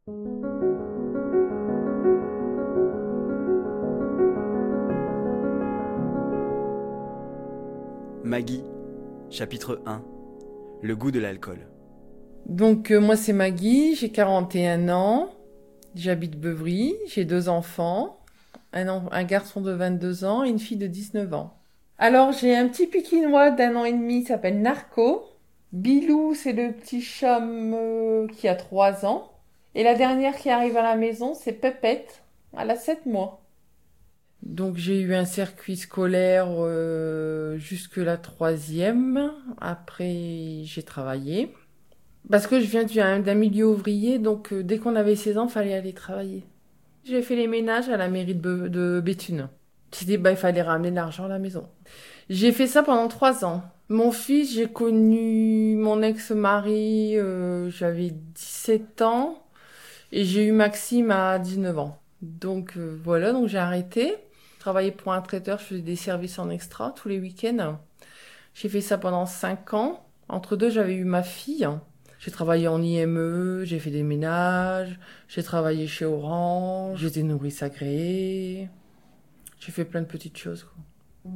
Maggie, chapitre 1. Le goût de l'alcool. Donc moi c'est Maggie, j'ai 41 ans, j'habite Beuvry, j'ai 2 enfants, un garçon de 22 ans et une fille de 19 ans. Alors j'ai un petit Pékinois d'1 an et demi, il s'appelle Narco. Bilou c'est le petit chum qui a 3 ans. Et la dernière qui arrive à la maison c'est Pépette, elle a 7 mois. Donc j'ai eu un circuit scolaire jusque la 3e, après j'ai travaillé. Parce que je viens d'un milieu ouvrier, donc dès qu'on avait 16 ans, il fallait aller travailler. J'ai fait les ménages à la mairie de Béthune. Il fallait ramener de l'argent à la maison. J'ai fait ça pendant 3 ans. Mon fils, j'ai connu mon ex-mari, j'avais 17 ans, et j'ai eu Maxime à 19 ans. Donc voilà, donc j'ai arrêté. Je travaillais pour un traiteur, je faisais des services en extra tous les week-ends. J'ai fait ça pendant 5 ans. Entre deux, j'avais eu ma fille. J'ai travaillé en IME, j'ai fait des ménages, j'ai travaillé chez Orange, j'étais nourrice agréée. J'ai fait plein de petites choses, quoi.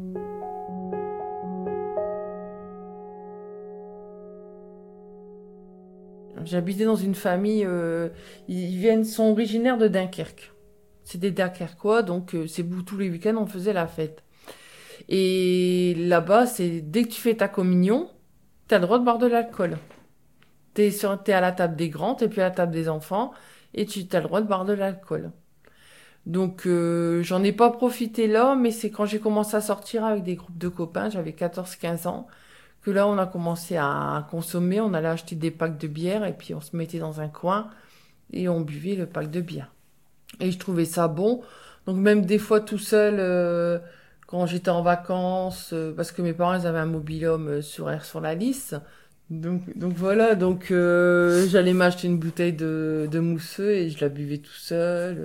J'habitais dans une famille, sont originaires de Dunkerque. C'est des Dunkerquois, donc tous les week-ends on faisait la fête. Et là-bas, c'est dès que tu fais ta communion, t'as le droit de boire de l'alcool. T'es à la table des grands, t'es plus à la table des enfants, et tu as le droit de boire de l'alcool. Donc j'en ai pas profité là, mais c'est quand j'ai commencé à sortir avec des groupes de copains, j'avais 14-15 ans, que là on a commencé à consommer, on allait acheter des packs de bière, et puis on se mettait dans un coin, et on buvait le pack de bière. Et je trouvais ça bon, donc même des fois tout seul, quand j'étais en vacances, parce que mes parents ils avaient un mobil-home sur la Lys. Donc voilà, j'allais m'acheter une bouteille de mousseux et je la buvais tout seul.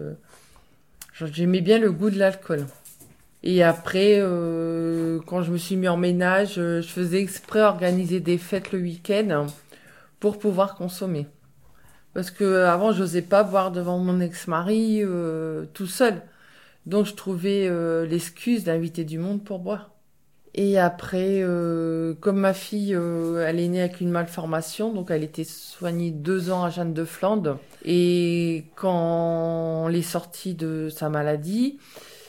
J'aimais bien le goût de l'alcool. Et après, quand je me suis mis en ménage, je faisais exprès organiser des fêtes le week-end pour pouvoir consommer. Parce que avant, j'osais pas boire devant mon ex-mari tout seul. Donc je trouvais l'excuse d'inviter du monde pour boire. Et après, comme ma fille, elle est née avec une malformation, donc elle était soignée 2 ans à Jeanne de Flandre. Et quand on est sorti de sa maladie,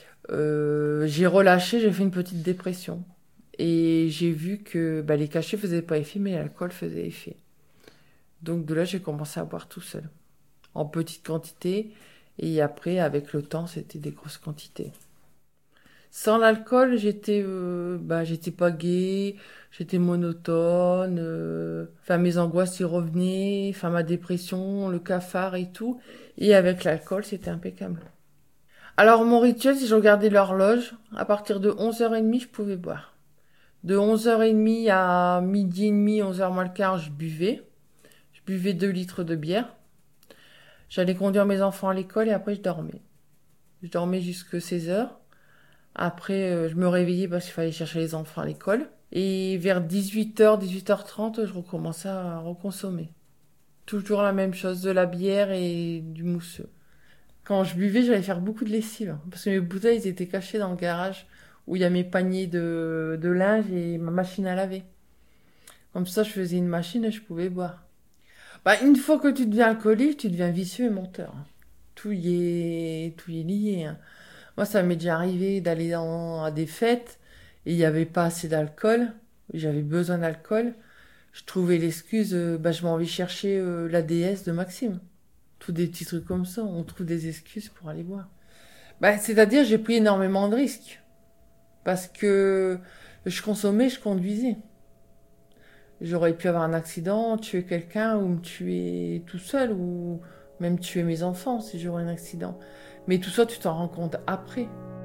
j'ai relâché, j'ai fait une petite dépression. Et j'ai vu que les cachets faisaient pas effet, mais l'alcool faisait effet. Donc de là, j'ai commencé à boire tout seul, en petite quantité. Et après, avec le temps, c'était des grosses quantités. Sans l'alcool, j'étais pas gaie, j'étais monotone, mes angoisses y revenaient, ma dépression, le cafard et tout. Et avec l'alcool, c'était impeccable. Alors, mon rituel, si je regardais l'horloge, à partir de 11h30, je pouvais boire. De 11h30 à midi et demi, 11h moins le quart, je buvais. Je buvais 2 litres de bière. J'allais conduire mes enfants à l'école et après, je dormais. Je dormais jusqu'à 16h. Après, je me réveillais parce qu'il fallait chercher les enfants à l'école. Et vers 18h, 18h30, je recommençais à reconsommer. Toujours la même chose, de la bière et du mousseux. Quand je buvais, j'allais faire beaucoup de lessive. Parce que mes bouteilles étaient cachées dans le garage où il y a mes paniers de linge et ma machine à laver. Comme ça, je faisais une machine et je pouvais boire. Une fois que tu deviens alcoolique, tu deviens vicieux et menteur. Tout y est lié, hein. Moi, ça m'est déjà arrivé d'aller à des fêtes et il n'y avait pas assez d'alcool. J'avais besoin d'alcool. Je trouvais l'excuse, je m'en vais chercher la déesse de Maxime. Tous des petits trucs comme ça. On trouve des excuses pour aller boire. C'est-à-dire, j'ai pris énormément de risques. Parce que je consommais, je conduisais. J'aurais pu avoir un accident, tuer quelqu'un ou me tuer tout seul ou même tuer mes enfants si j'aurais un accident. Mais tout ça, tu t'en rends compte après.